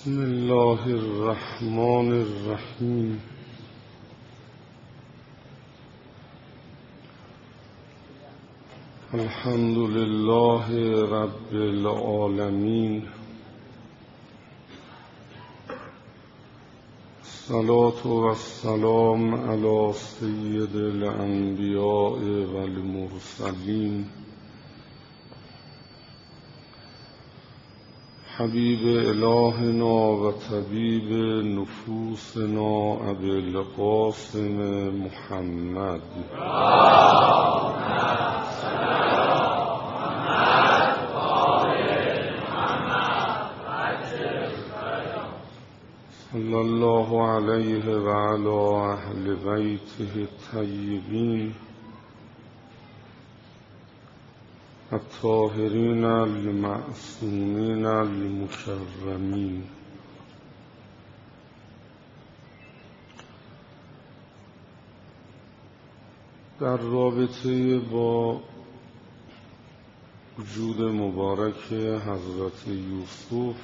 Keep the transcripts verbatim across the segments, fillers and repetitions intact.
بسم الله الرحمن الرحیم. الحمد لله رب العالمین. الصلاة والسلام علی سید الانبیاء والمرسلین حبیب الهنا و طبیب نفوسنا ابی القاسم محمد صلی الله علیه و علی اهل بیته الطیبین الطاهرین المعصومین المکرمین. در رابطه با وجود مبارک حضرت یوسف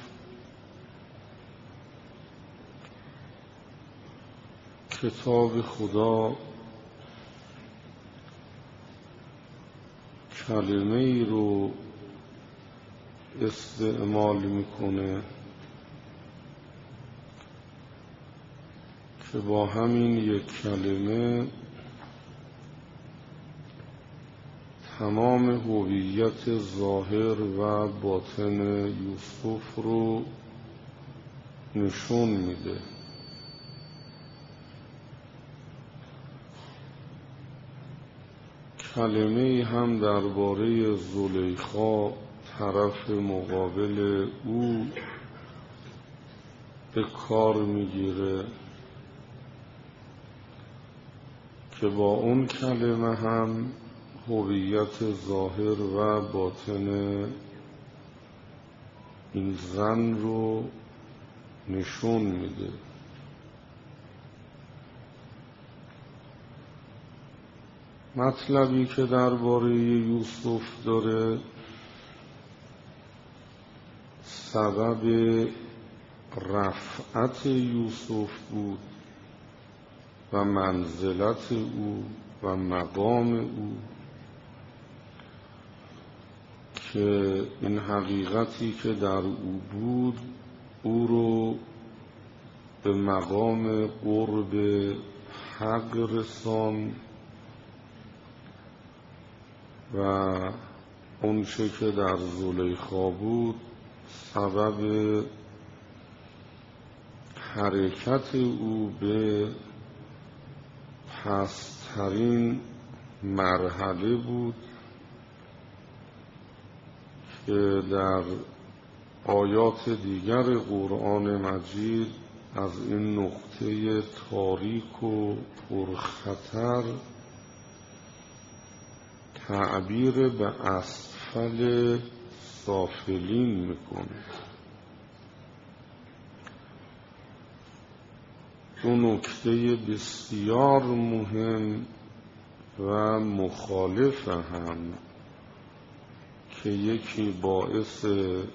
کتاب خدا کلمه ای رو استعمال میکنه که با همین یک کلمه تمام هویت ظاهر و باطن یوسف رو نشون میده. کلمه ای هم درباره زلیخا طرف مقابل او به کار میگیره که با اون کلمه هم هویت ظاهر و باطن این زن رو نشون میده. مطلبی که درباره یوسف داره سبب رفعت یوسف بود و منزلت او و مقام او، که این حقیقتی که در او بود او رو به مقام قرب حق رساند و اون چه که در زلیخا بود سبب حرکت او به پست‌ترین مرحله بود که در آیات دیگر قرآن مجید از این نقطه تاریک و پرخطر تعبیر به اسفل سافلین میکنه. دو نکته بسیار مهم و مخالف هم که یکی باعث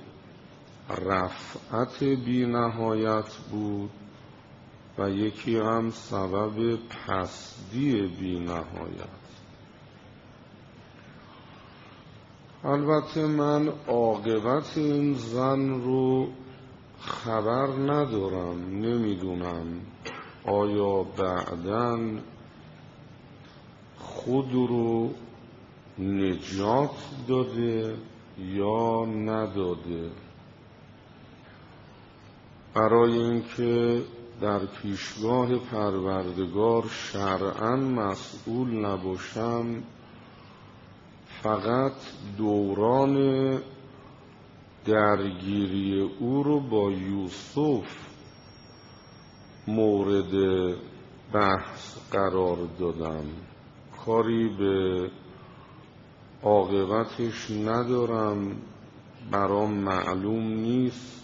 رفعت بی نهایت بود و یکی هم سبب پستی بی نهایت. البته من عاقبت این زن رو خبر ندارم، نمیدونم آیا بعداً خود رو نجات داده یا نداده. برای اینکه در پیشگاه پروردگار شرعاً مسئول نباشم، فقط دوران درگیری او رو با یوسف مورد بحث قرار دادم. کاری به عاقبتش ندارم، برام معلوم نیست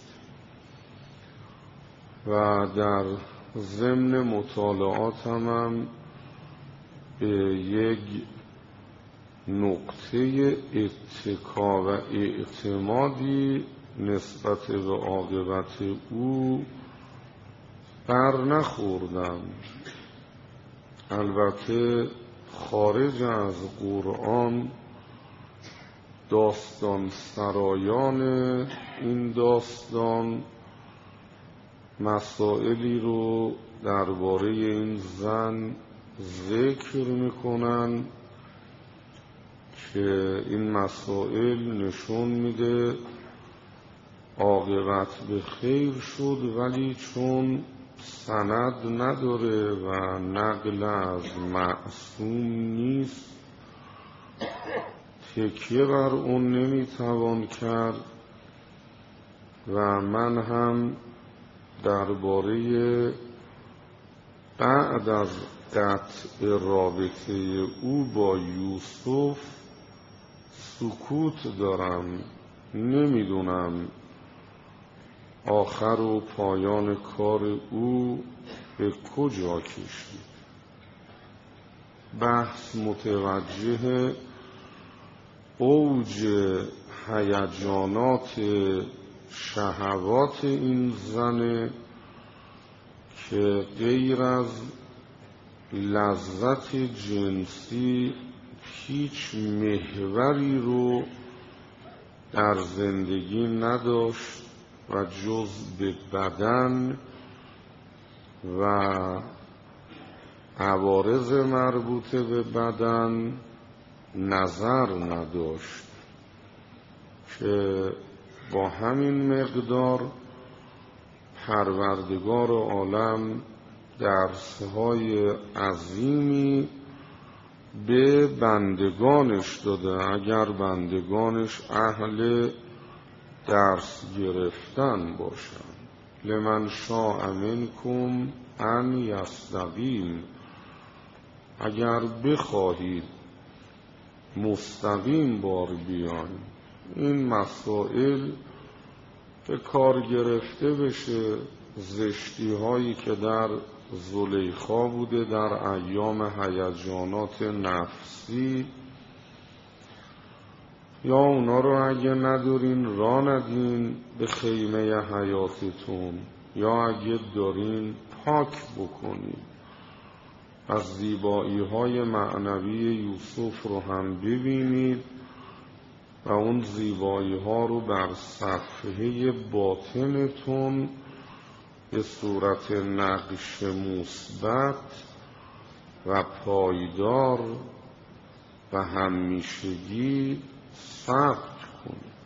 و در ضمن مطالعاتم هم به یک نقطه اتکا و اعتمادی نسبت به عاقبت او بر نخوردم. البته خارج از قرآن داستان سرایان این داستان مسائلی رو درباره این زن ذکر میکنن که این مسائل نشون میده عاقبت به خیر شد، ولی چون سند نداره و نقل از معصوم نیست تکیه بر اون نمیتوان کرد و من هم درباره بعد از قطع رابطه او با یوسف سکوت دارم. نمیدونم آخر و پایان کار او به کجا کشید. بحث متوجه اوج هیجانات شهوات این زنه که غیر از لذت جنسی هیچ محوری رو در زندگی نداشت و جز به بدن و عوارض مربوط به بدن نظر نداشت که با همین مقدار پروردگار عالم درس‌های عظیمی به بندگانش داده اگر بندگانش اهل درس گرفتن باشند. لمن شاء منکم ان یستقیم، اگر بخواهید مستقیم بار بیان این مسائل به کار گرفته بشه. زشتی هایی که در زلیخا بوده در ایام هیجانات نفسی، یا اونا رو اگه ندارین را ندین به خیمه حیاتتون، یا اگه دارین پاک بکنین. از زیبایی های معنوی یوسف رو هم ببینید و اون زیبایی ها رو بر صفحه باطنتون به صورت نقش مثبت و پایدار و همیشگی ثبت کنید.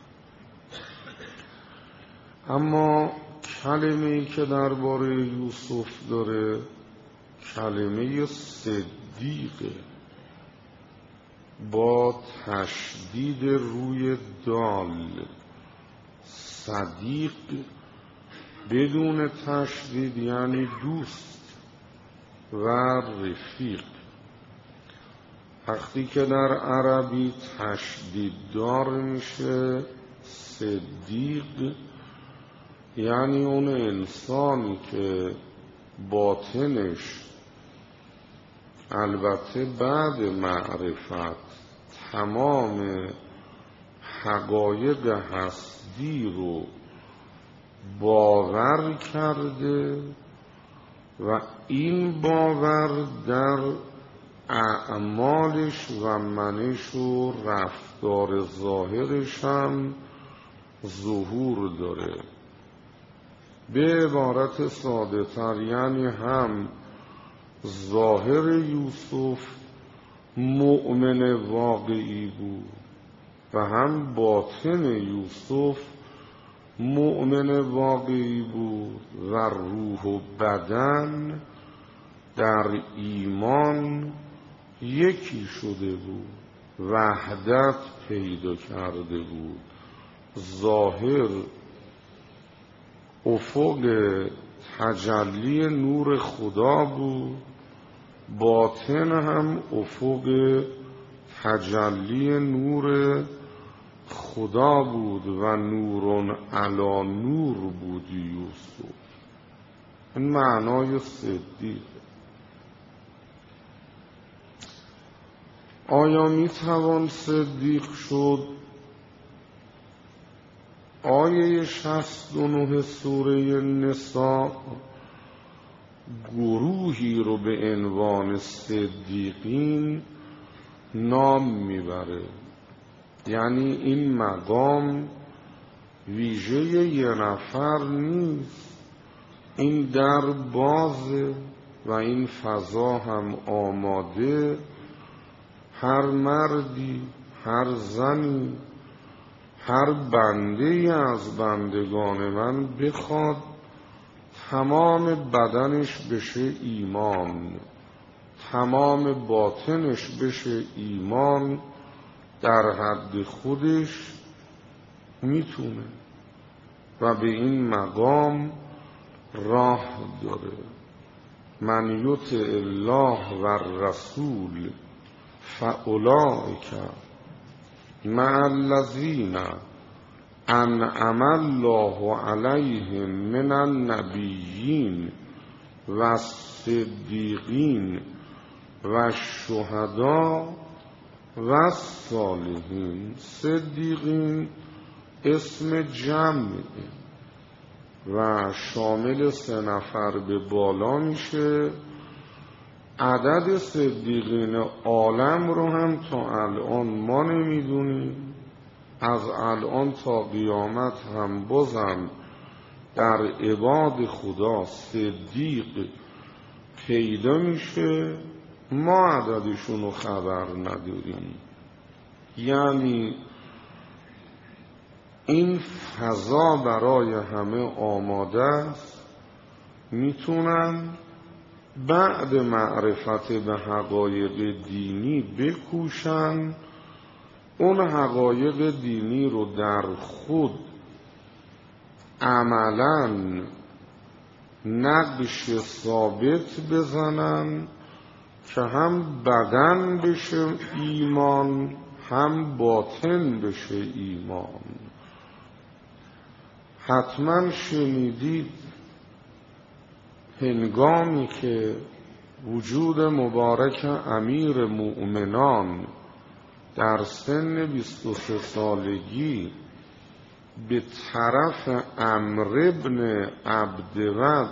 اما کلمه‌ای که درباره یوسف داره کلمه صدیقه، با تشدید روی دال. صدیق بدون تشدید یعنی دوست و رفیق. وقتی که در عربی تشدید دار میشه صدیق، یعنی اون انسانی که باطنش البته بعد معرفت تمام حقایق هستی رو باور کرده و این باور در اعمالش و منش و رفتار ظاهرش هم ظهور داره. به عبارت ساده تر یعنی هم ظاهر یوسف مؤمن واقعی بود و هم باطن یوسف مؤمن واقعی بود و روح و بدن در ایمان یکی شده بود، وحدت پیدا کرده بود. ظاهر افق تجلی نور خدا بود، باطن هم افق تجلی نور خدا بود و نورون علا نور بود یوسف. این معنای صدیق. آیا می توان صدیق شد آیه شصت و نه سوره نساء گروهی رو به عنوان صدیقین نام میبره. یعنی این مقام ویژه یه نفر نیست، این در بازه و این فضا هم آماده. هر مردی، هر زنی، هر بنده از بندگان من بخواد تمام بدنش بشه ایمان، تمام باطنش بشه ایمان، در حد خودش میتونه و به این مقام راه داره. من یطع الله و الرسول فاولئک مع الذین انعم الله علیهم من النبیین و الصدیقین و الشهداء و الصالحین. صدیقین اسم جمعه و شامل سه نفر به بالا میشه. عدد صدیقین عالم رو هم تا الان ما نمیدونیم، از الان تا قیامت هم بازم در عباد خدا صدیق پیدا میشه، ما عددشون رو خبر نداریم. یعنی این فضا برای همه آماده است، میتونن بعد معرفت به حقایق دینی بکوشن اون حقایق دینی رو در خود عملاً نقش ثابت بزنن که هم بدن بشه ایمان هم باطن بشه ایمان. حتما شنیدید هنگامی که وجود مبارک امیر مؤمنان در سن بیست و سه سالگی به طرف عمرو بن عبدود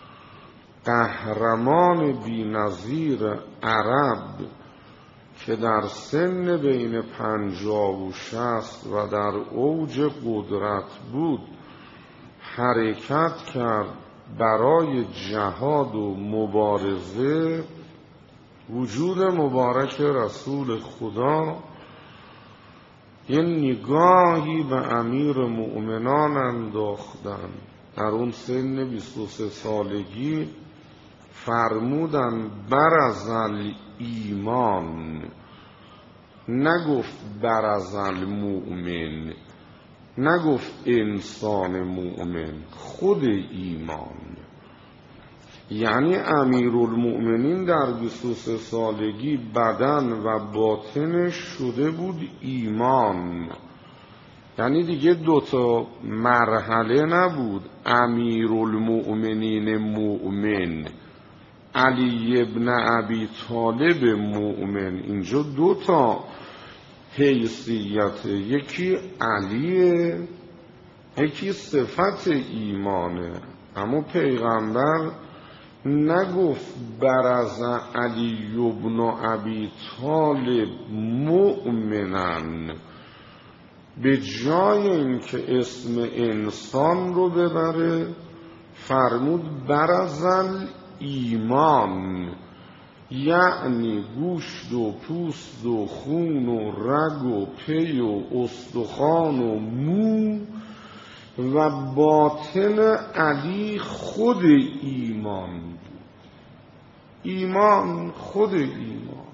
قهرمان بی‌نظیر عرب که در سن بین پنجاه و شصت و در اوج قدرت بود حرکت کرد برای جهاد و مبارزه، وجود مبارک رسول خدا یه نگاهی به امیر مؤمنان انداختن. در اون سن بیست و سه سالگی فرمودن برزل ایمان، نگفت برزل مؤمن، نگفت انسان مؤمن، خود ایمان. یعنی امیرالمؤمنین در بیست و سه سالگی بدن و باطنش شده بود ایمان. یعنی دیگه دوتا مرحله نبود، امیرالمؤمنین مؤمن، علی ابن ابی طالب مؤمن. اینجا دوتا حیثیت، یکی علیه یکی صفت ایمانه. اما پیغمبر نگفت برز علی ابن ابی طالب مؤمنن، به جای اینکه اسم انسان رو ببره فرمود برزل ایمان، یعنی گوشت و پوست و خون و رگ و پی و استخوان و مو و باطن علی خود ایمان بود. ایمان خود ایمان.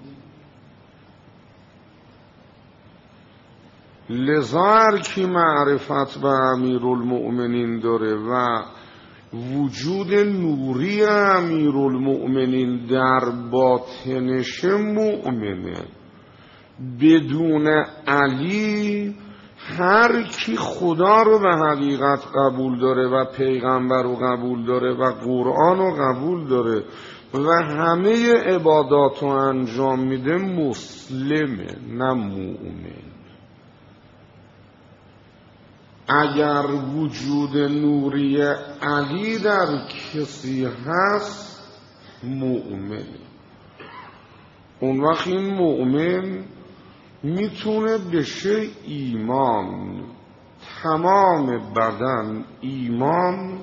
لذا هر کی معرفت به امیرالمؤمنین داره و وجود نوری امیرالمؤمنین در باطنش مؤمنه. بدون علی هر کی خدا رو به حقیقت قبول داره و پیغمبر رو قبول داره و قرآن رو قبول داره و همه عبادات رو انجام میده مسلمه، نه مؤمن. اگر وجود نوری علی در کسی هست مؤمن، اون وقت این مؤمن میتونه بشه ایمان، تمام بدن ایمان،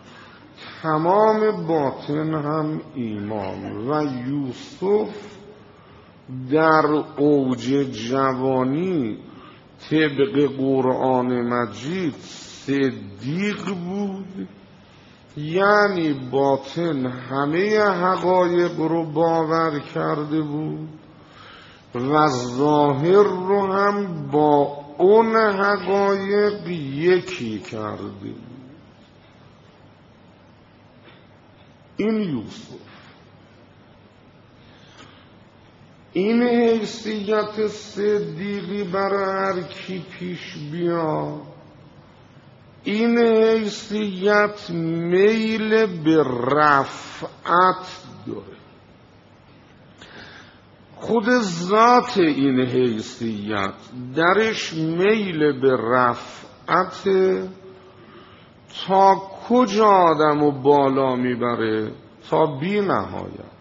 تمام باطن هم ایمان. و یوسف در اوج جوانی طبق قرآن مجید صدیق بود، یعنی باطن همه حقایق رو باور کرده بود و ظاهر رو هم با اون حقایق یکی کرده بود. این یوسف، این حیثیت صدیقی برای هر کی پیش بیاد، این حیثیت میل به رفعت داره. خود ذات این حیثیت درش میل به رفعت، تا کجا آدمو بالا میبره؟ تا بی نهایت.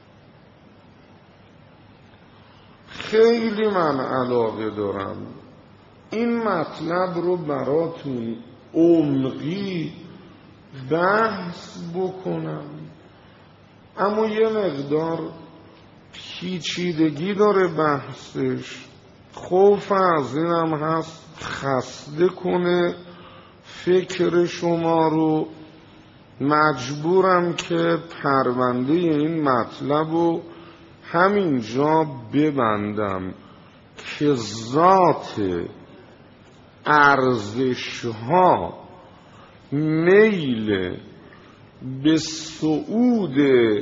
خیلی من علاقه دارم این مطلب رو براتون عمقی بحث بکنم، اما یه مقدار پیچیدگی داره بحثش. خوف از اینم هست خسته کنه فکر شما رو. مجبورم که پرونده این مطلب رو همینجا ببندم که ذات ارزش ها میل به صعود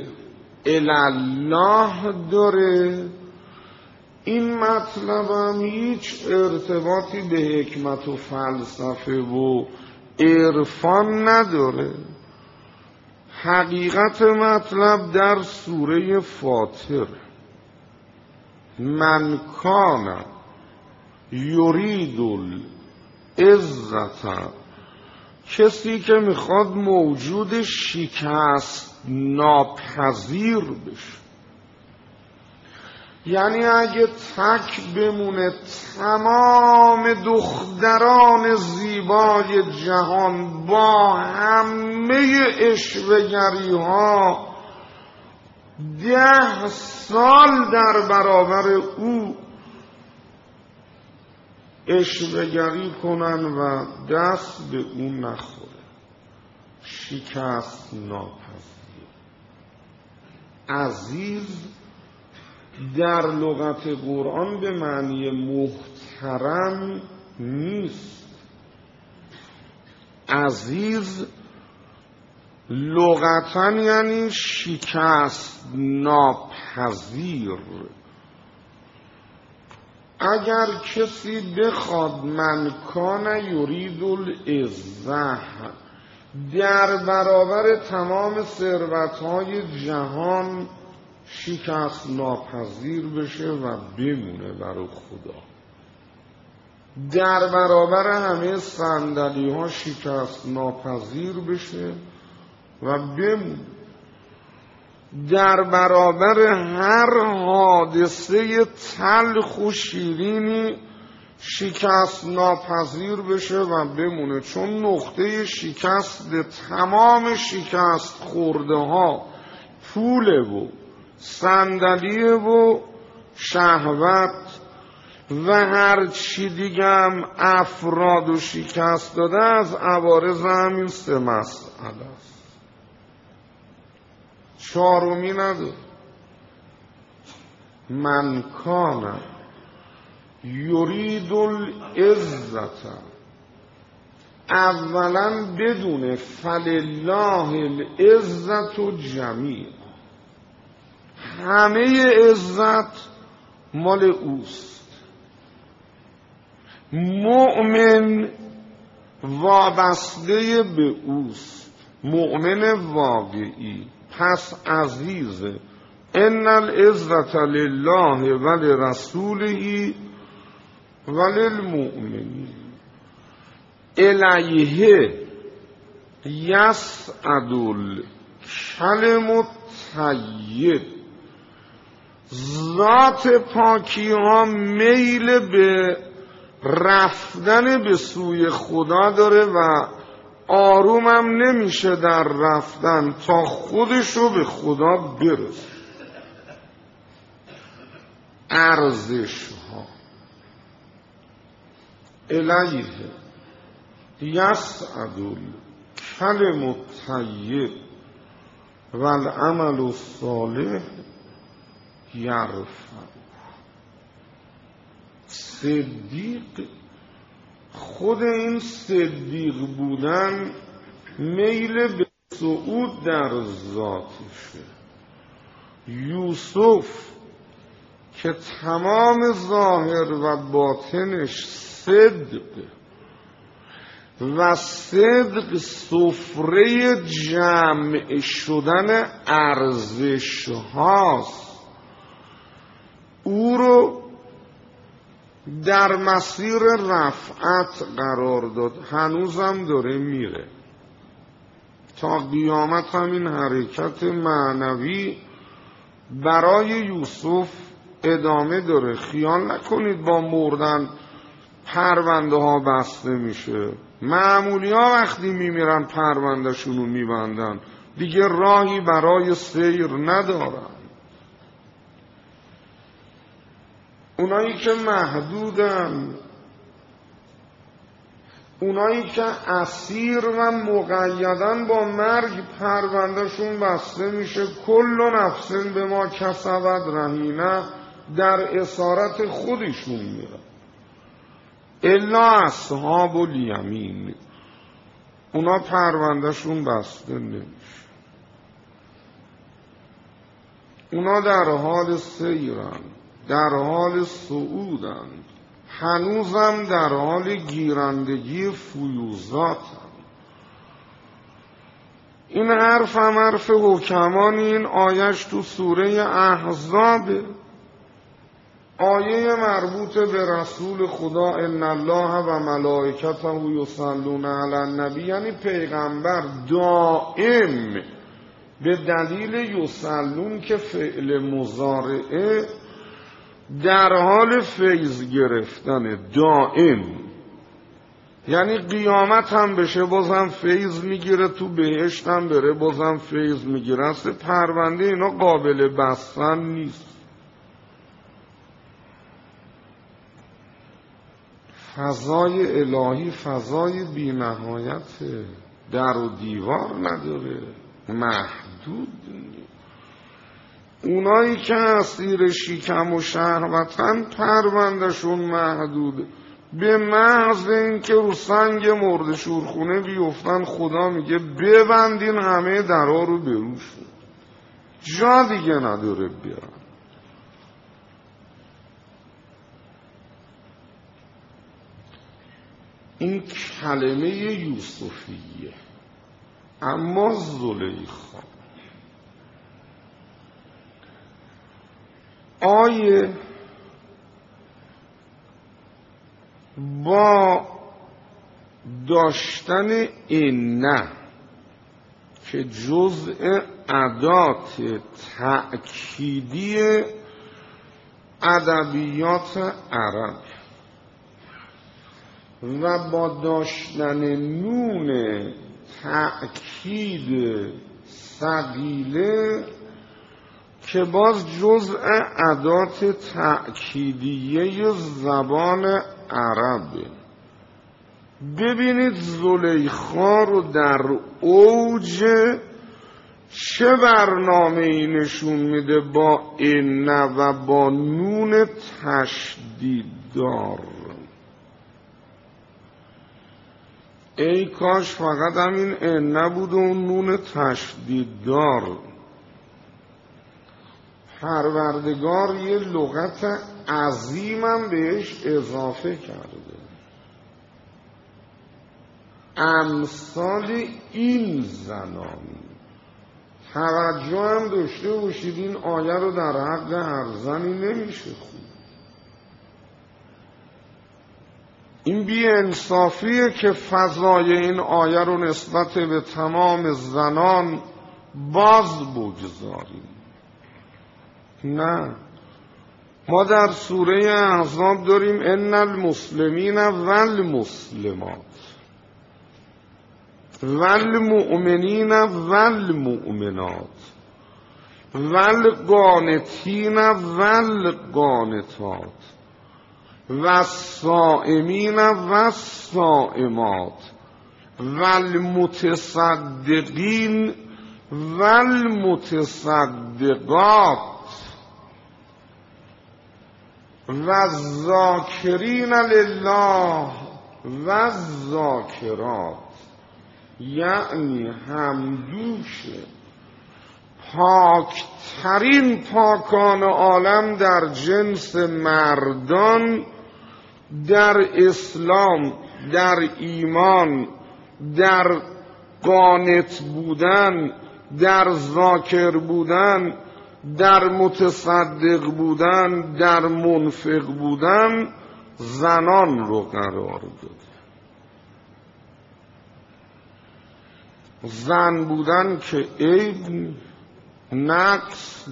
الالله داره. این مطلب هم هیچ ارتباطی به حکمت و فلسفه و عرفان نداره. حقیقت مطلب در سوره فاطر، من کان یرید العزت، کسی که میخواد موجود شکست ناپذیر بشه، یعنی اگه تک بمونه تمام دختران زیبای جهان با همه عشوه‌گری ها ده سال در برابر او عشوه‌گری کنن و دست به او نخوره، شکست ناپذیر. عزیز در لغت قرآن به معنی محترم نیست. عزیز لغتاً یعنی شکست ناپذیر. اگر کسی بخواد من کان یرید العزة در برابر تمام ثروت‌های جهان شکست ناپذیر بشه و بمونه برای خدا، در برابر همه صندلی ها شکست ناپذیر بشه و بمونه، در برابر هر حادثه تلخ و شیرینی شکست ناپذیر بشه و بمونه، چون نقطه شکست تمام شکست خورده ها پوله و صندلیه و شهوت و هر چی دیگه هم افراد و شکست داده از عوارض همین سه مسئله است. چهارمی نداره. من کان یرید العزت، اولا بدون فلله العزت جمیع، همه عزت مال اوست. مؤمن وابسته به اوست، مؤمن واقعی. پس عزیز ان العزت لله و لرسوله و للمؤمنین. الیه یسعد الکلم الطیب، ذات پاکی ها میل به رفتن به سوی خدا داره و آرومم نمیشه در رفتن تا خودشو به خدا برسه. ارزش ها الیه یسعد الکلم الطیب و العمل الصالح یرفع. صدیق، خود این صدیق بودن میل به صعود در ذاتشه. یوسف که تمام ظاهر و باطنش صدق و صدق سفره جمع شدن ارزش هاست، او رو در مسیر رفعت قرار داد. هنوزم داره میره تا قیامت. همین حرکت معنوی برای یوسف ادامه داره. خیال نکنید با مردن پرونده ها بسته میشه. معمولی ها وقتی میمیرن پرونده شونو میبندن، دیگه راهی برای سیر ندارن. اونایی که محدودن، اونایی که اسیر و مقیدن با مرگ پروندهشون بسته میشه. کل نفس به ما کسبت رهینه، در اسارت خودشون میرن. الا اصحاب الیمین، اونا پروندهشون بسته نمیشه. اونا در حال سیرن، در حال صعودن، هنوزم در حال گیرندگی فیوزاتن. این حرف هم حرف حکمانی. این آیش تو سوره احزابه، آیه مربوط به رسول خدا ان الله و ملائکته یصلون علی النبی، یعنی پیغمبر دائم به دلیل یصلون که فعل مضارعه در حال فیض گرفتن دائم، یعنی قیامت هم بشه بازم فیض میگیره، تو بهشت هم بره بازم فیض میگیره. اصلا پرونده اینا قابل بستن نیست. فضای الهی فضای بی نهایته، در و دیوار نداره، محدود نیست. اونایی که اسیر شیکم و شهوتن پروندهشون محدوده. به محض این که رو سنگ مرد شورخونه بیفتن، خدا میگه ببندین همه درها رو بروشون، جا دیگه نداره بیارن. این کلمه یوسفیه. اما زلیخا، آیه با داشتن اینه که جزء ادات تأکیدی ادبیات عرب و با داشتن نون تأکید ثقیله که باز جزء ادات تأکیدیه زبان عربه. ببینید زلیخا رو در اوج چه برنامه‌ای نشون میده با این و با نون تشدیددار. ای کاش فقط همین این نبود و اون نون تشدیددار. پروردگار یه لغت عظیمم بهش اضافه کرده. امثال این زنان توجه هم داشته باشید، این آیه رو در حق هر زنی نمیشه خود. این بی‌انصافیه که فضای این آیه رو نسبت به تمام زنان باز بگذاریم. نه، ما در سوره احزاب داریم ان المسلمین والمسلمات والمؤمنین والمؤمنات والقانتین والقانتات والصائمین والصائمات والمتصدقین والمتصدقات والذاکرین لله والذاکرات، یعنی همدوش پاکترین پاکان عالم در جنس مردان در اسلام، در ایمان، در قانت بودن، در ذاکر بودن، در متصدق بودن، در منفق بودن زنان رو قرار داد. زن بودن که عیب نقص،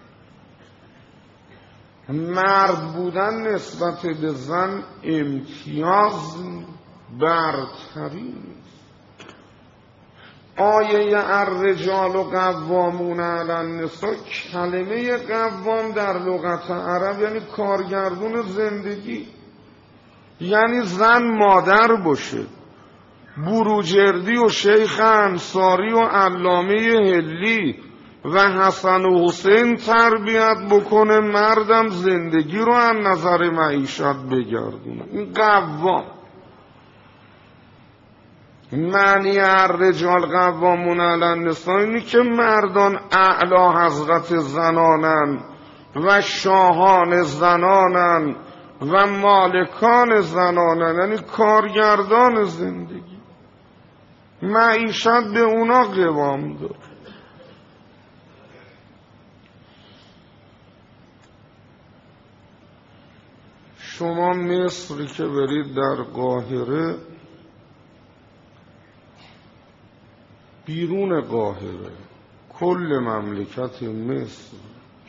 مرد بودن نسبت به زن امتیاز برتری. آیه الرجال قوامون علی النساء، کلمه قوام در لغت عرب یعنی کارگردون زندگی، یعنی زن مادر باشه. بروجردی و شیخ انصاری و علامه هلی و حسن و حسین تربیت بکنه، مردم زندگی رو از نظر معیشت بگردونه. این قوام. معنی الرجال قوامون علی النساء اینی که مردان اعلی حضرت زنانن و شاهان زنانن و مالکان زنانن، یعنی کارگردان زندگی. معیشت به اونا قوام داره. شما مصری که برید در قاهره، بیرون قاهره، کل مملکت مصر،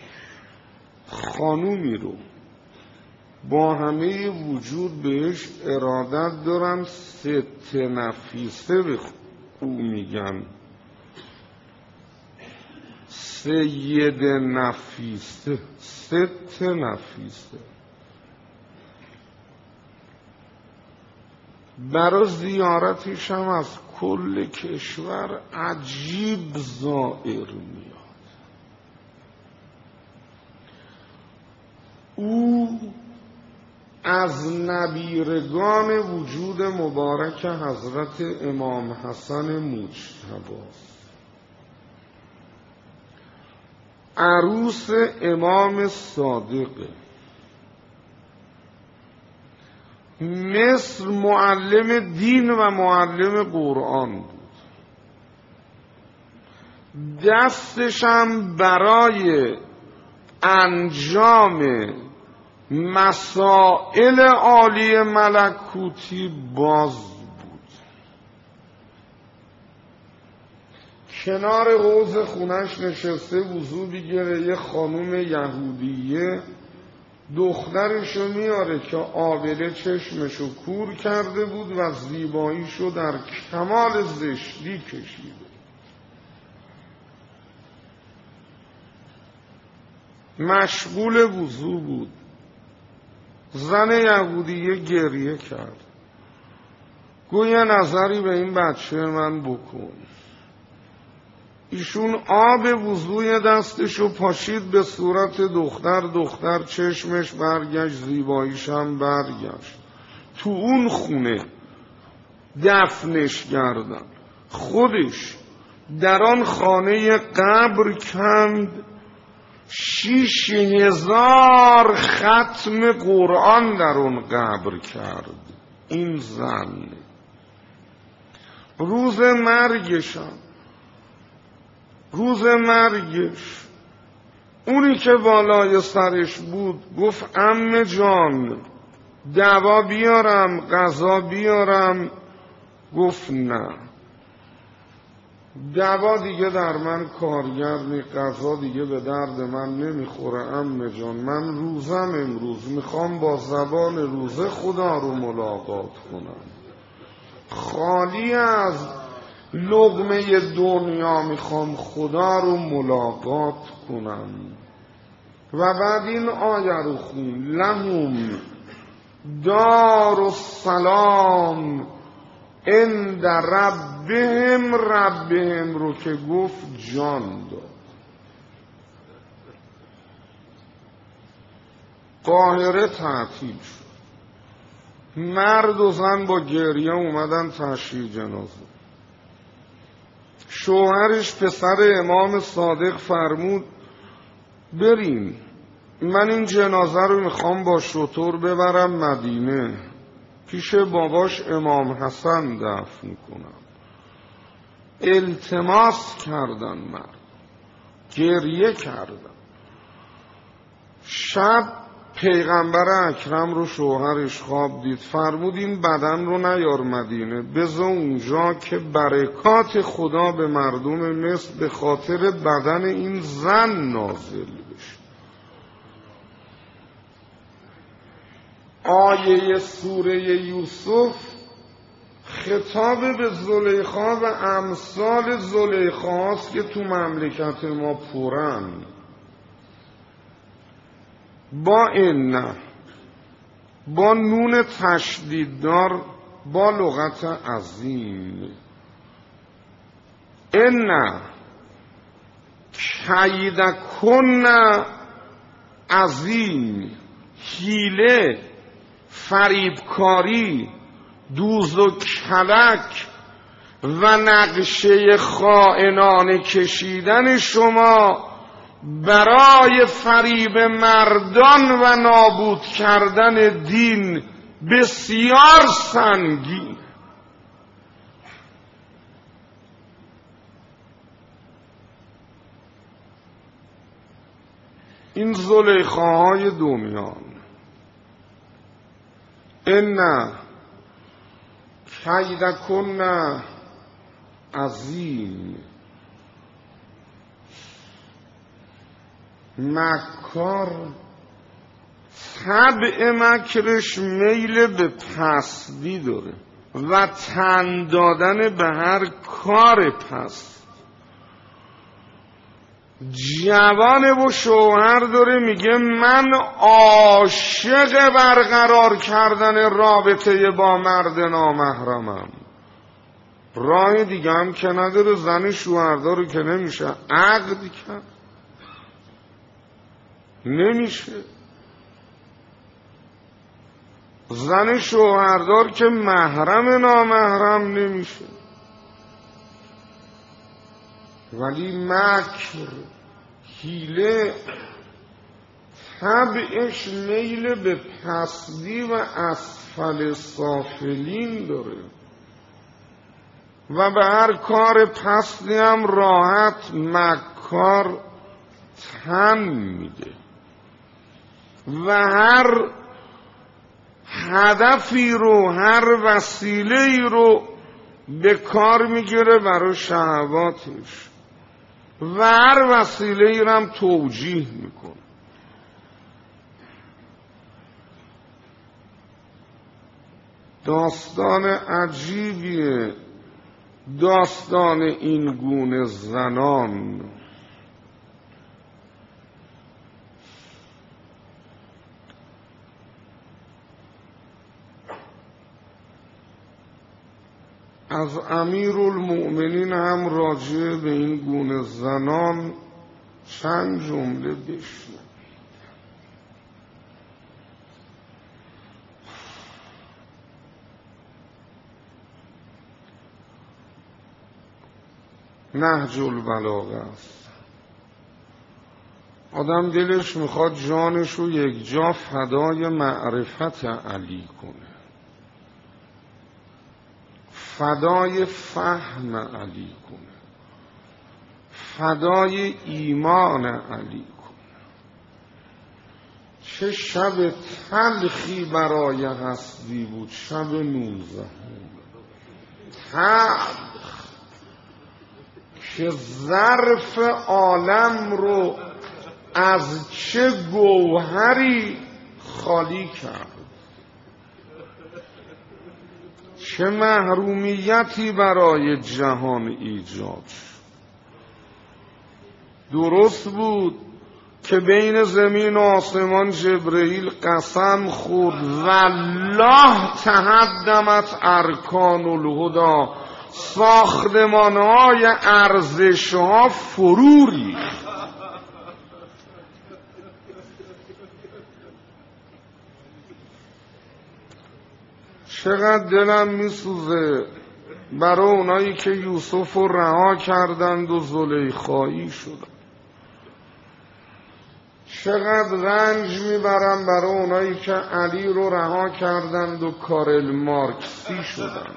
خانومی رو با همه وجود بهش ارادت دارن ست نفیسه به او میگن، سید نفیسه، ست نفیسه. برای زیارتش هم از کل کشور عجیب زائر میاد. او از نبیرگان وجود مبارک حضرت امام حسن مجتبی، عروس امام صادقه. مصر معلم دین و معلم قرآن بود. دستشم برای انجام مسائل عالی ملکوتی باز بود. کنار حوض خونش نشسته وضو بگیره، یه خانوم یهودیه دخترشو میاره که آبله چشمشو کور کرده بود و زیباییشو در کمال زشتی کشیده. مشغول وضو بود. زن یهودیه گریه کرد، گویا نظری به این بچه من بکن. ایشون آب وضوی دستشو پاشید به صورت دختر، دختر چشمش برگشت، زیباییش هم برگشت. تو اون خونه دفنش کردن. خودش در آن خانه قبر کند شیش هزار ختم قرآن در اون قبر کرد. این زن روز مرگشم، روز مرگش اونی که بالای سرش بود گفت عمه جان دوا بیارم، غذا بیارم؟ گفت نه، دوا دیگه در من کارگر نی، غذا دیگه به درد من نمیخوره. عمه جان من روزم امروز، میخوام با زبان روزه خدا رو ملاقات کنم، خالی از لقمه دنیا میخوام خدا رو ملاقات کنم. و بعد این آیه رو خون، لهم دار السلام عند ربهم. ربهم رو که گفت جان داد. قاهره تعطیل شد، مرد و زن با گریه اومدن تشییع جنازه. شوهرش پسر امام صادق فرمود بریم، من این جنازه رو میخوام با شتر ببرم مدینه، پیش باباش امام حسن دفن کنم. التماس کردن، مرد گریه کردن. شب پیغمبر اکرم رو شوهرش خواب دید، فرمود این بدن رو نیار مدینه، بذار اونجا که برکات خدا به مردم مصر به خاطر بدن این زن نازل بشه. آیه سوره یوسف خطاب به زلیخا و امثال زلیخا هست که تو مملکت ما پرن. با این، با نون تشدیددار، با لغت عظیم، ان کیدکن عظیم، حیله، فریبکاری، دوز و کلک و نقشه خائنانه کشیدن شما برای فریب مردان و نابود کردن دین بسیار سنگین. این زلیخاهای دنیان. ان کیدکن عظیم، مکار طبع مکرش میل به پستی داره و تن دادن به هر کار پست. جوان و شوهر داره میگه من عاشق برقرار کردن رابطه با مرد نامحرمم، راه دیگه هم که نداره، زن شوهردار رو که نمیشه عقد کرد، نمیشه. زن شوهردار که محرم نامحرم نمیشه. ولی مکر، حیله، طبعش میل به پستی و اسفل سافلین داره و به هر کار پستی هم راحت مکار تن میده و هر هدفی رو، هر وسیله‌ای رو به کار میگیره برای شهواتش و هر وسیله‌ای رو هم توجیه میکنه. داستان عجیبیه داستان این گونه زنان. از امیرالمؤمنین هم راجع به این گونه زنان چند جمله بشنوید. نهج البلاغه است. آدم دلش میخواد جانش رو یک جا فدای معرفت علی کنه، فدای فهم علی کنه، فدای ایمان علی کنه. چه شب تلخی برای هستی بود، شب نوزدهم. تلخ که ظرف عالم رو از چه گوهری خالی کرد. چه محرومیتی برای جهان ایجاد شد. درست بود که بین زمین و آسمان جبرئیل قسم خورد والله تهدمت ارکان الهدی، ساختمان‌های ارزش‌ها فرو ریخت. چقدر دلم میسوزه برای اونایی که یوسف رو رها کردند و زلیخایی شدند. چقدر رنج میبرم برای اونایی که علی رو رها کردند و کارل مارکسی شدند.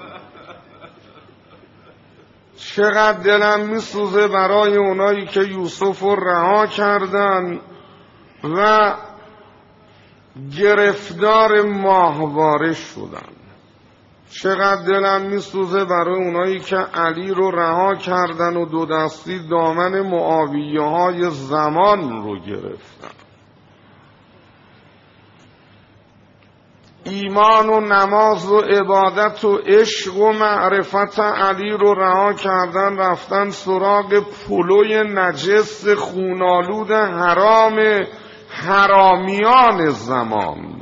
چقدر دلم میسوزه برای اونایی که یوسف رو رها کردند و گرفتار ماهواره شدند. چقدر دلم میسوزه برای اونایی که علی رو رها کردن و دو دستی دامن معاویه های زمان رو گرفتن. ایمان و نماز و عبادت و عشق و معرفت علی رو رها کردن، رفتن سراغ پلوی نجس خونالود حرام حرامیان زمان.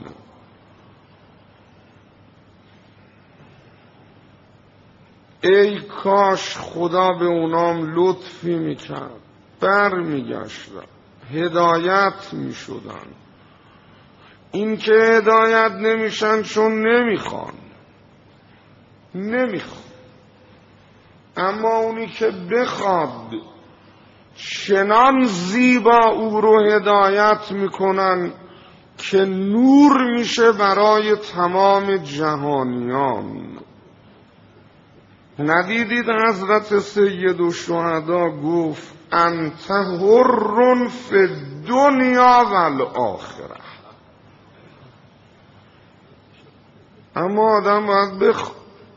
ای کاش خدا به اونام لطفی میکرد، بر میگشتن، هدایت میشدن. این که هدایت نمیشن چون نمیخوان نمیخوان اما اونی که بخواد چنان زیبا او رو هدایت میکنن که نور میشه برای تمام جهانیان. ندیدید حضرت سید الشهدا گفت انت حر فی الدنیا و الاخره. اما آدم باید بخ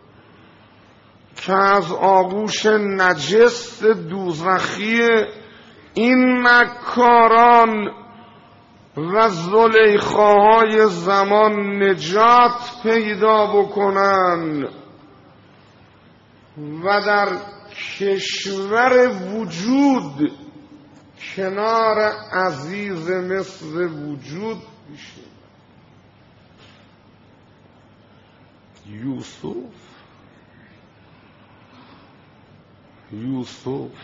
که از آغوش نجس دوزخی این مکاران و زلیخاهای زمان نجات پیدا بکنن و در کشور وجود کنار عزیز مصر وجود بشه. یوسف یوسف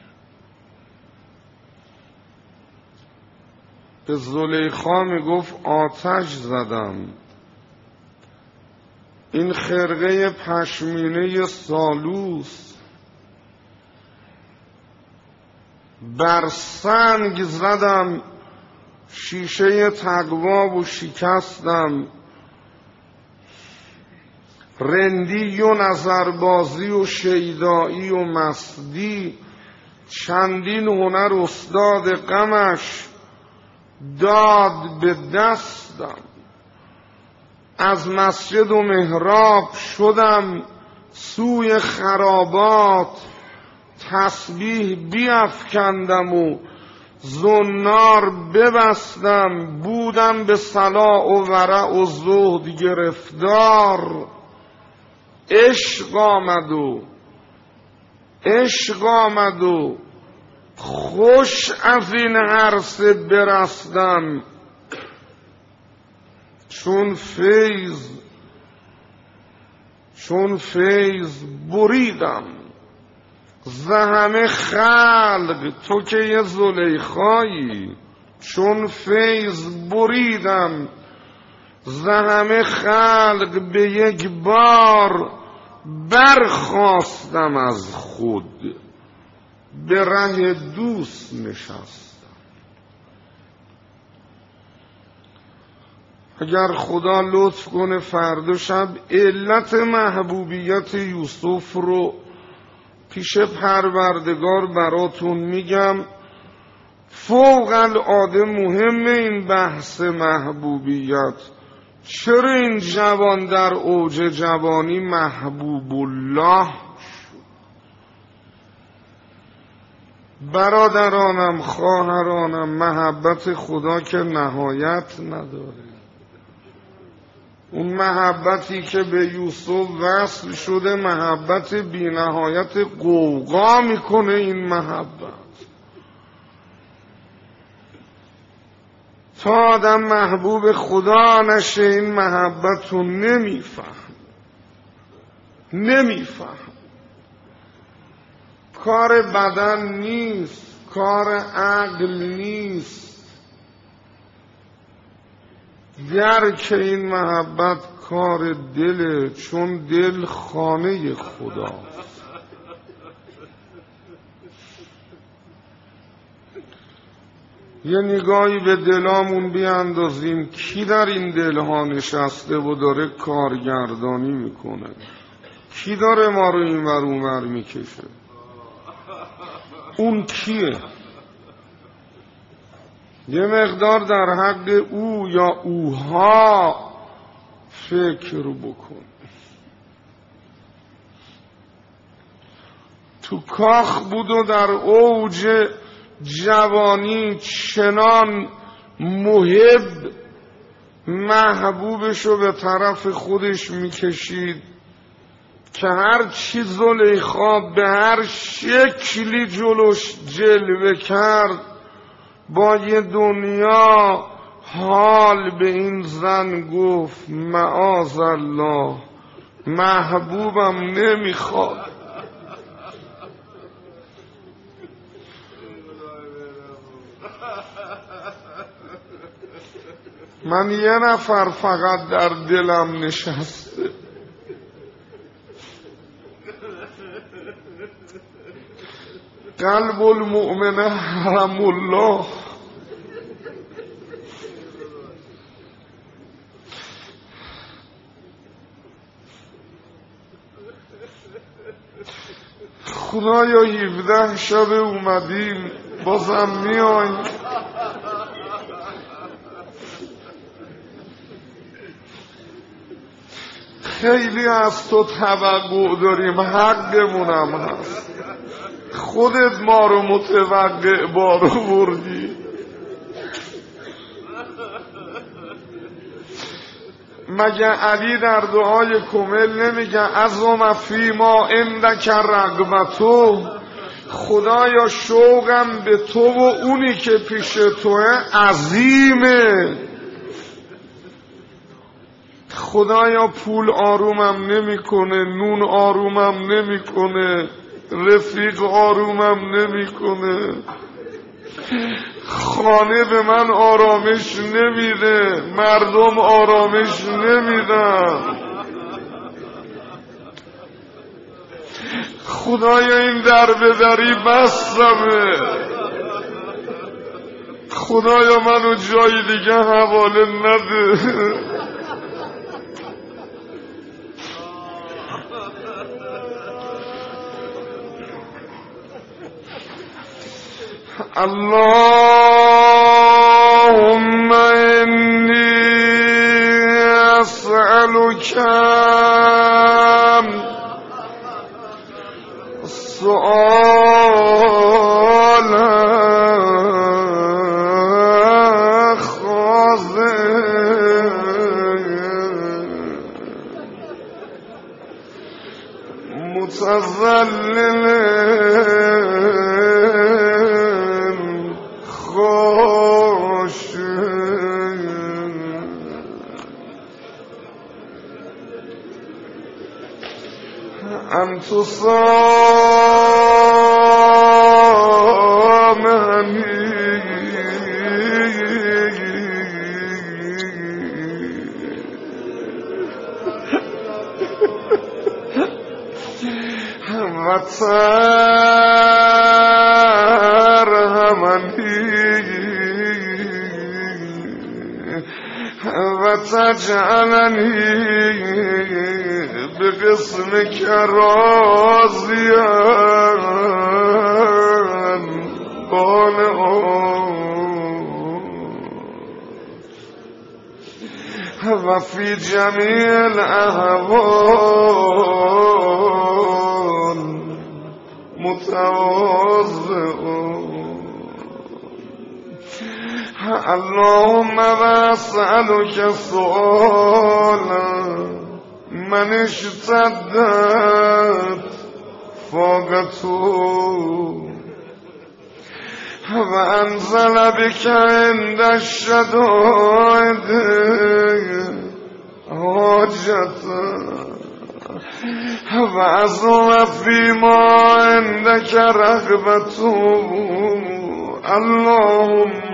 به زلیخا میگفت آتش زدم، این خرقه پشمینه سالوس بر سنگ زدم، شیشه تقوا و شکستم، رندی و نظربازی و شیدایی و مستی، چندین هنر استاد غمش داد به دستم. از مسجد و محراب شدم سوی خرابات، تسبیح بیفکندم و زنار ببستم، بودم به صلاح و ورع و زهد گرفتار. عشق آمد و عشق آمد و خوش از این عرصه برستم، چون فیض چون فیض بریدم ز همه خلق. تو که یه زلیخایی، چون فیض بریدم ز همه خلق، به یک بار برخاستم از خود، به ره دوست نشستم. اگر خدا لطف کنه فردا شب علت محبوبیت یوسف رو پیش پروردگار براتون میگم. فوق العاده مهم این بحث محبوبیت. چرا این جوان در اوج جوانی محبوب الله؟ برادرانم، خواهرانم، محبت خدا که نهایت نداره. اون محبتی که به یوسف وصل شده محبت بی نهایت، غوغا میکنه این محبت. تا آدم محبوب خدا نشه این محبت رو نمیفهم نمیفهم کار بدن نیست، کار عقل نیست. درک این محبت کار دله، چون دل خانه خداست. یه نگاهی به دلامون بیاندازیم، کی در این دلها نشسته و داره کارگردانی میکنه؟ کی داره ما رو این ور اون ور میکشه؟ اون کیه؟ یه مقدار در حق او یا اوها فکر بکن. تو کاخ بود و در اوج جوانی چنان محب محبوبشو به طرف خودش میکشید که هر چی زلیخا به هر شکلی جلوش جلوه کرد با یه دنیا حال به این زن گفت معاذ الله، محبوبم نمیخواد. من یه نفر فقط در دلم نشسته، قلب المؤمن حرم الله. خدایا هفده شب اومدیم بازم میایم، خیلی از تو توقع داریم، حقمونم هست. خودت ما رو متوقع بارو بردی. مگه علی در دعای کمل نمیگه عظم فیما عندک رغبتو؟ خدایا شوقم به تو و اونی که پیش توه عظیمه. خدایا پول آرومم نمیکنه، نون آرومم نمیکنه، رفیق آرومم نمیکنه، خانه به من آرامش نمیده، مردم آرامش نمیدن. خدایا این در بدری بستمه، خدایا منو جای دیگه حواله نده. اللهم إني أسألك سؤالا خاضعا متذللا خاشعا أن تصامحني وترحمني وتجعلني بقسمك راضيا قانعا وفي جميع الأهوال متواضعون. اللهم واسألك سؤالا من اشتدت فاقته وأنزل بك عند الشدائد حاجته وعظم فيما عندك رغبته. اللهم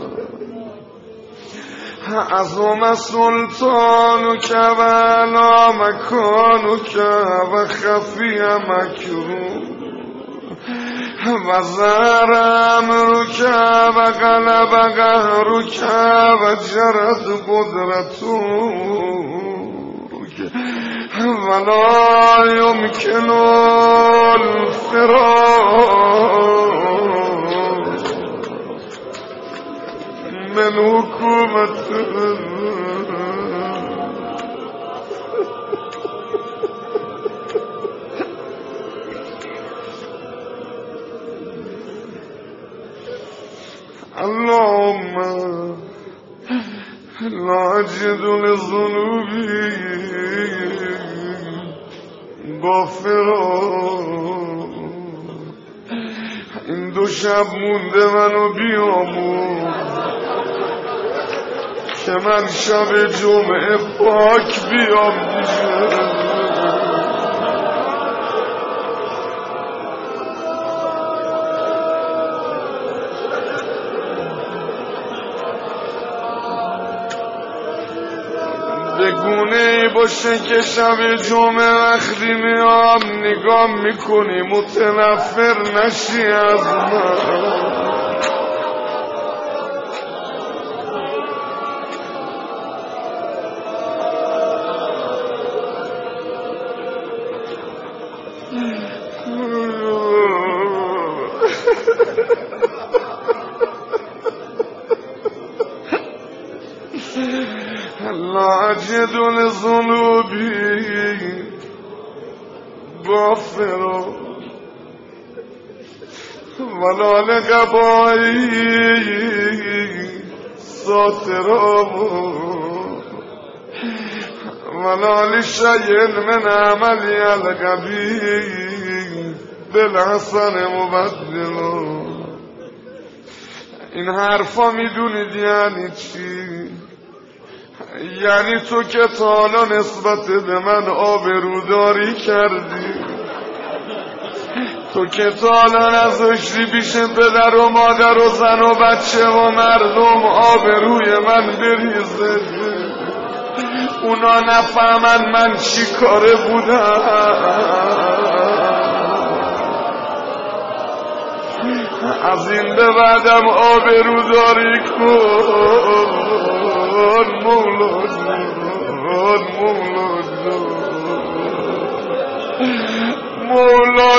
عظم سلطانك وعلى مكانك وخفي مكروه وظهر أمرك وغلب قهرك وجرت قدرتك ولا يمكن الفرار من حكومتك. اللهم لا أجد لذنوبي غافرا. این دو شب مونده منو بیامون که من شب جمعه پاک بیام دیگه. بگونه ای باشه که شب جمعه وقتی میام نگاه میکنی متنفر نشی از من. لا أجد لذنوبي غافرا ولا لقبائي ساترا ولا لشيء من عملي القبيح بالحسن مبدلا. این حرفا میدونید یعنی چی؟ یعنی تو که تا حالا نسبت به من آبروداری کردی، تو که تا حالا نذاشتی پیش پدر و مادر و زن و بچه و مردم آبروی من بریزه، اونا نفهمن من چی کاره بودم. از این به بعدم آبروداری کن مولا جان، مولا جان، مولا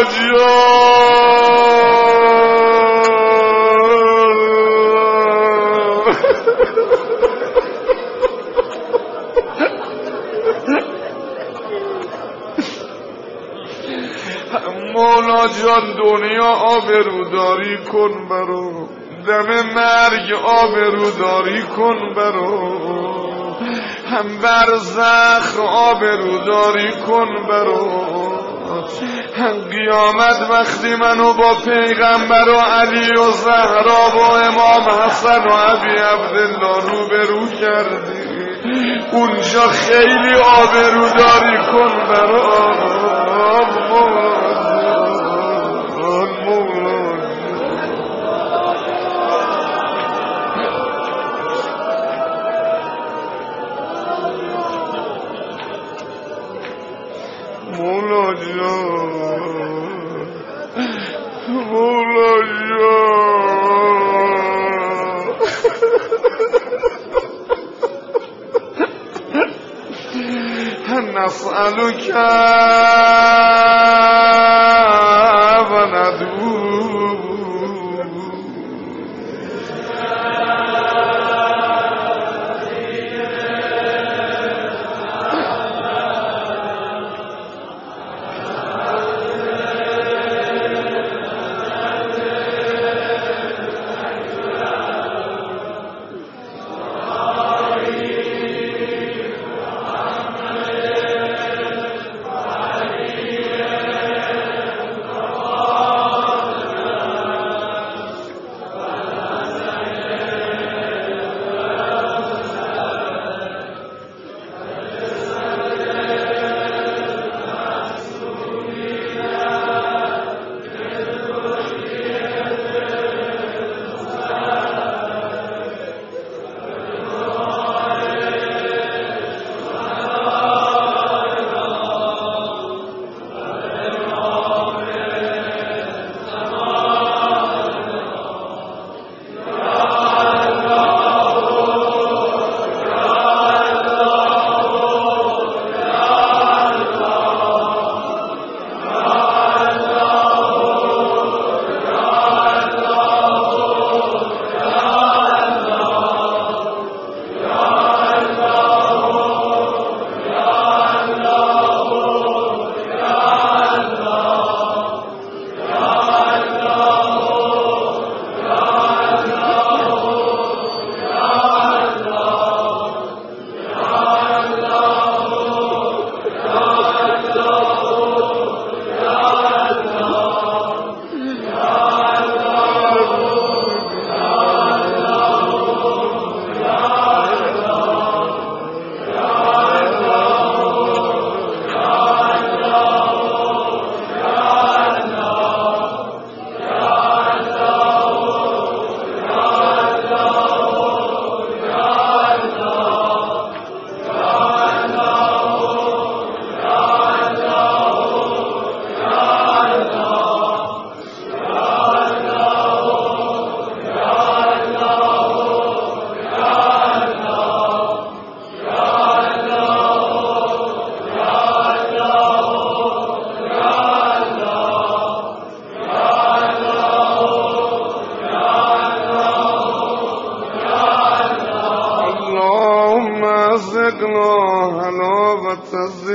جان، مولا جان دنیا آبروداری کن برو، دم مرگ آبروداری کن برو، هم برزخ آبروداری کن برو، هم قیامت وقتی منو با پیغمبر و علی و زهرا و امام حسن و ابی عبدالله روبرو کردی، اونجا خیلی آبروداری کن برو. مولا جان، مولا جان، نسألك وندعو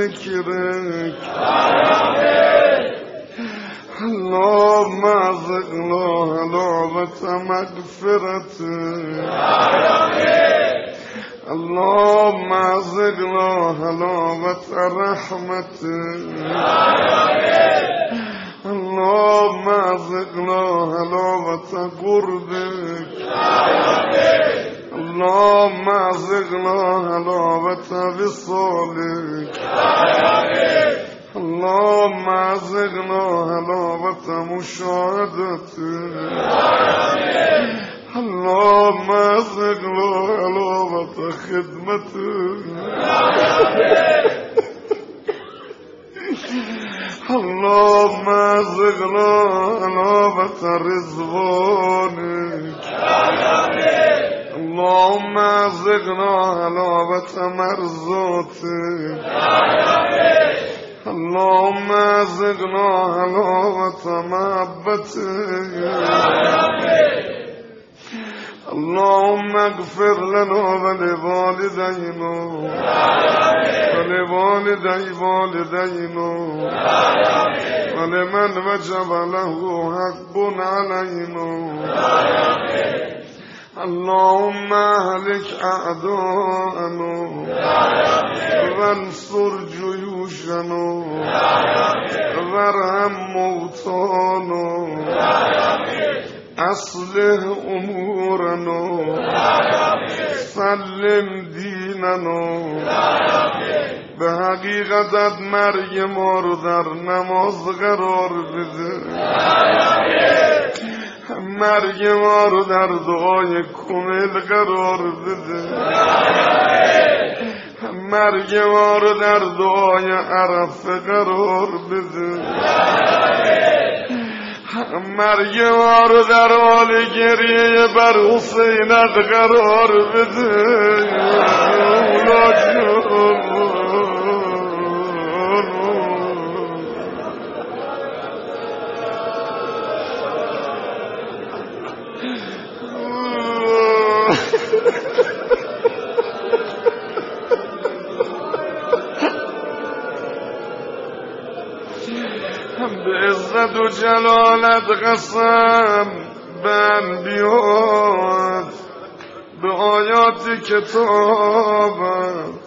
ذکرک اللهم ارزق الله حلاوة مغفرتك اللهم ارزق الله حلاوة رحمتك اللهم ارزق الله حلاوة قربك اللهم ارزق الله حلاوة وصالك اللهم ارزقنا حلاوة مشاهدتك اللهم ارزقنا حلاوة خدمتك اللهم ارزقنا حلاوة رضوانك اللهم ارزقنا حلاوة مرضاتك اللهم ارزقنا حلاوة محبتك اللهم اغفر لنا ولوالدينا ولوالدي والدينا ولمن وجب له حق علينا اللهم اهلك اعداءنا وانصر جيوشنا وارحم موتانا اصلح امورنا سلم دیننا به حقیقت مرگ ما رو در نماز قرار بده مرگ ما رو در دعای کامل قرار بده مرگ ما رو در دعای عرفه قرار بده مرگ ما رو در حال گریه بر حسینت قرار بده مولا جان به عزت و جلالت قسم به انبیات به آیات کتابت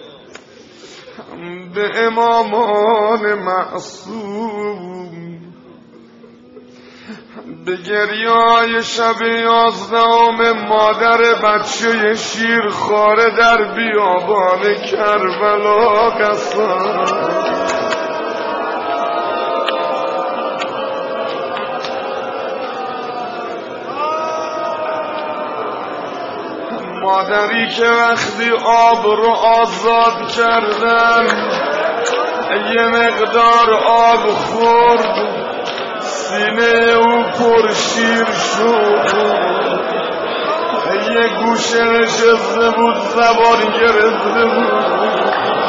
به امامان معصوم به گریه‌های شب یازدهم مادر بچه شیرخواره در بیابان کربلا قسم مادری که وقتی آب رو آزاد کردن یه مقدار آب خورد سینه او پرشیر شد یه گوشه نشسته بود زبان گرفته بود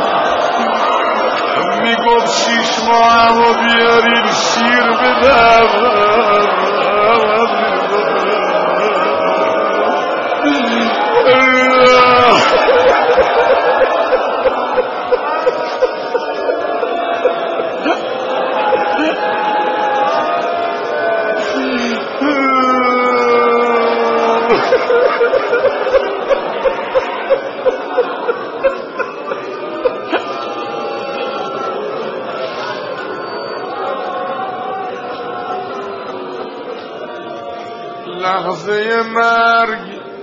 میگفت شیش ماه همو بیارین شیر بدم لحظه مرگ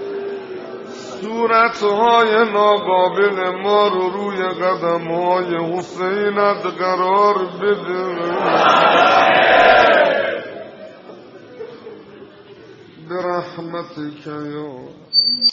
صورتهای ناقابل ما رو روی قدمهای حسینت قرار بده برحمتک یا